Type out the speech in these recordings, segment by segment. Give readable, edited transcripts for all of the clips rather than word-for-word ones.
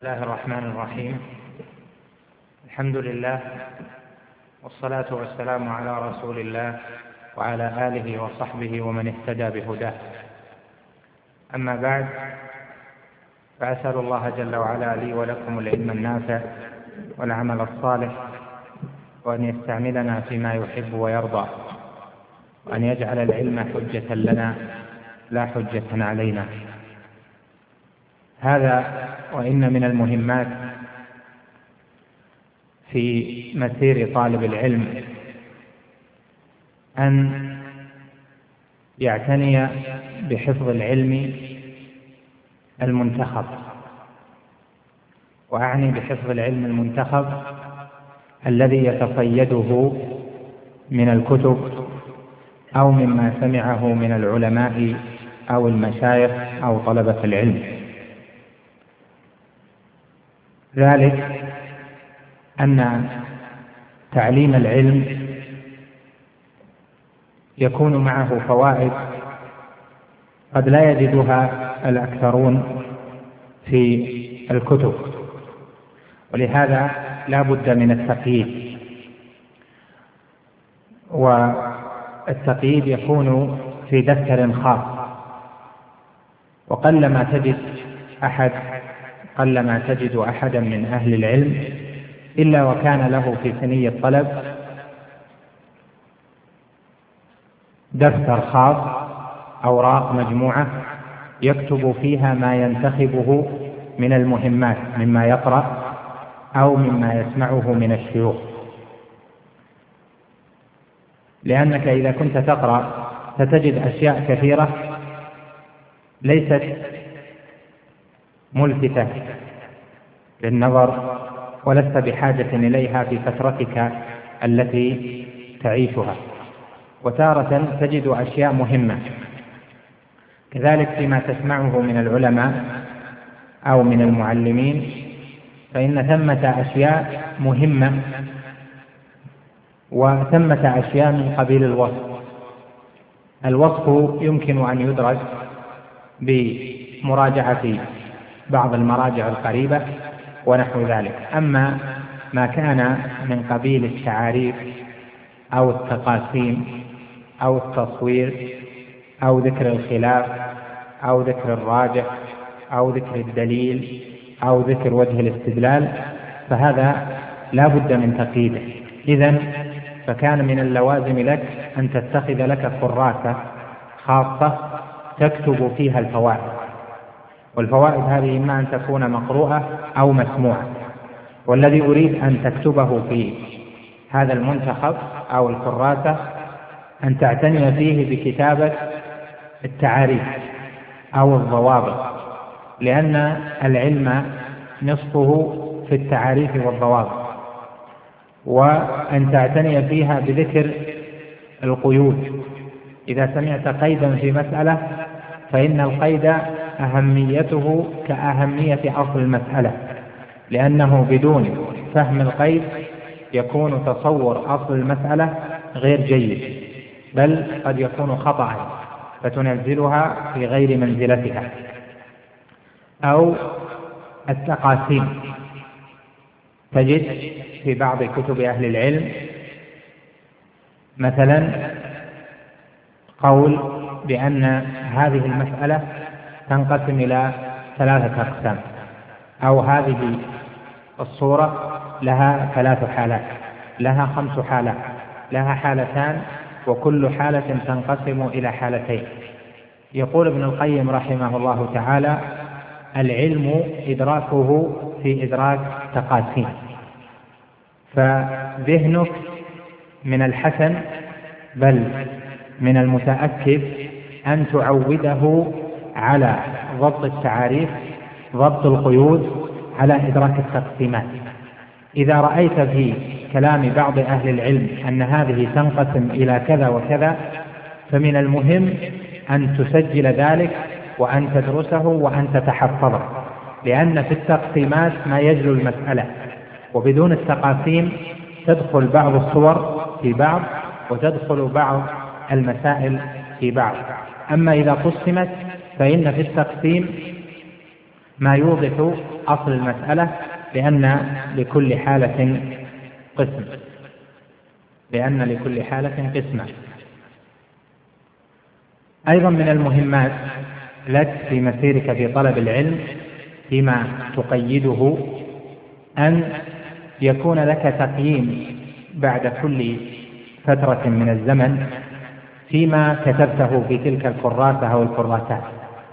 بسم الله الرحمن الرحيم. الحمد لله والصلاة والسلام على رسول الله وعلى آله وصحبه ومن اهتدى بهداه. أما بعد، فأسأل الله جل وعلا لي ولكم العلم النافع والعمل الصالح، وأن يستعملنا فيما يحب ويرضى، وأن يجعل العلم حجة لنا لا حجة علينا. هذا وإن من المهمات في مسير طالب العلم أن يعتني بحفظ العلم المنتخب، وأعني بحفظ العلم المنتخب الذي يتصيده من الكتب أو مما سمعه من العلماء أو المشايخ أو طلبة العلم. ذلك أن تعليم العلم يكون معه فوائد قد لا يجدها الأكثرون في الكتب، ولهذا لا بد من التقييد، والتقييد يكون في دفتر خاص. وقلما تجد أحدا من أهل العلم إلا وكان له في ثني الطلب دفتر خاص، أوراق مجموعة يكتب فيها ما ينتخبه من المهمات مما يقرأ أو مما يسمعه من الشيوخ. لأنك إذا كنت تقرأ ستجد أشياء كثيرة ليست ملفتة للنظر ولست بحاجة إليها في فترتك التي تعيشها، وتارة تجد أشياء مهمة. كذلك فيما تسمعه من العلماء أو من المعلمين، فإن ثمة أشياء مهمة وثمة أشياء من قبيل الوصف. الوصف يمكن أن يدرك بمراجعة بعض المراجع القريبة ونحو ذلك. أما ما كان من قبيل التعاريف أو التقاسيم أو التصوير أو ذكر الخلاف أو ذكر الراجح أو ذكر الدليل أو ذكر وجه الاستدلال، فهذا لا بد من تقييده. إذن فكان من اللوازم لك أن تتخذ لك كراسة خاصة تكتب فيها الفوائد، والفوائد هذه إما أن تكون مقروءة أو مسموعة. والذي أريد أن تكتبه في هذا المنتخب أو الكراسة أن تعتني فيه بكتابة التعاريف أو الضوابط، لأن العلم نصفه في التعاريف والضوابط، وأن تعتني فيها بذكر القيود. إذا سمعت قيدا في مسألة فإن القيد أهميته كأهمية أصل المسألة، لأنه بدون فهم القيد يكون تصور أصل المسألة غير جيد، بل قد يكون خطأ فتنزلها في غير منزلتها. أو التقاسيم، تجد في بعض كتب أهل العلم مثلا قول بأن هذه المسألة تنقسم إلى 3 أقسام، أو هذه الصورة لها 3 حالات، لها 5 حالات، لها حالتان، وكل حالة تنقسم إلى حالتين. يقول ابن القيم رحمه الله تعالى: العلم إدراكه في إدراك تقاسيم، فذهنك من الحسن بل من المتأكد أن تعوده على ضبط التعاريف، ضبط القيود، على إدراك التقسيمات. إذا رأيت في كلام بعض أهل العلم أن هذه تنقسم إلى كذا وكذا، فمن المهم أن تسجل ذلك وأن تدرسه وأن تتحفظه، لأن في التقسيمات ما يجلو المسألة، وبدون التقاسيم تدخل بعض الصور في بعض وتدخل بعض المسائل في بعض. أما إذا قسمت فإن في التقسيم ما يوضح أصل المسألة، لأن لكل حالة قسمة. أيضا من المهمات لك في مسيرك في طلب العلم فيما تقيده أن يكون لك تقييم بعد كل فترة من الزمن فيما كتبته في تلك الكراسة أو الكراسات.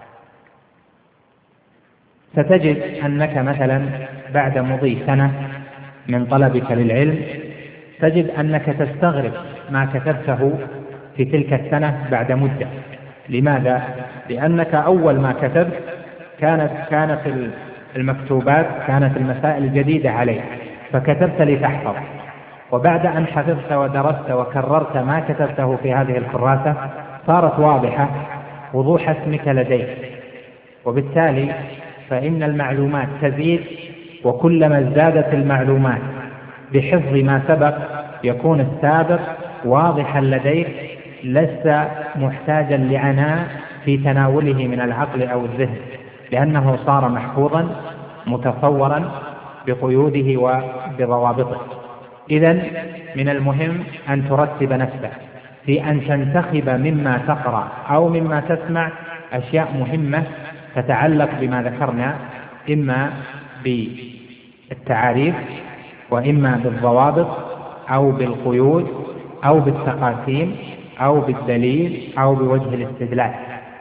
ستجد أنك مثلا بعد مضي سنة من طلبك للعلم تجد أنك تستغرب ما كتبته في تلك السنة بعد مدة. لماذا؟ لأنك أول ما كتبت كانت المكتوبات كانت المسائل جديدة عليك، فكتبت لتحفظ، وبعد أن حفظت ودرست وكررت ما كتبته في هذه الكراسة صارت واضحة وضوح اسمك لديك، وبالتالي فإن المعلومات تزيد، وكلما ازدادت المعلومات بحفظ ما سبق يكون السابق واضحا لديك، لست محتاجا لعناء في تناوله من العقل أو الذهن، لأنه صار محفوظا متصورا بقيوده وبضوابطه. إذن من المهم أن ترتب نفسك في أن تنتخب مما تقرأ أو مما تسمع أشياء مهمة تتعلق بما ذكرنا، إما بالتعاريف وإما بالضوابط أو بالقيود أو بالتقاسيم أو بالدليل أو بوجه الاستدلال.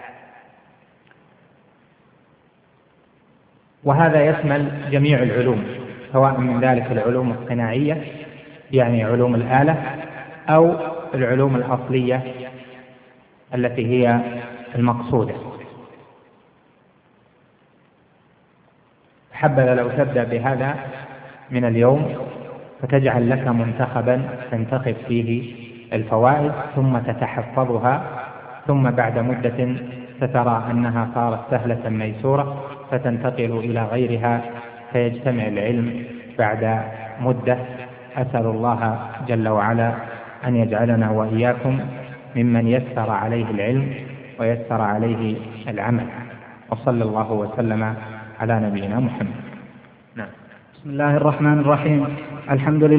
وهذا يشمل جميع العلوم، سواء من ذلك العلوم الصناعية يعني علوم الآلة، أو العلوم الأصلية التي هي المقصودة. حبذا لو تبدأ بهذا من اليوم، فتجعل لك منتخبا تنتخب فيه الفوائد ثم تتحفظها، ثم بعد مدة سترى أنها صارت سهلة ميسورة فتنتقل إلى غيرها، فيجتمع العلم بعد مدة. أسأل الله جل وعلا أن يجعلنا وإياكم ممن يسر عليه العلم ويسر عليه العمل، وصلى الله وسلم على نبينا محمد. بسم الله الرحمن الرحيم. الحمد لله.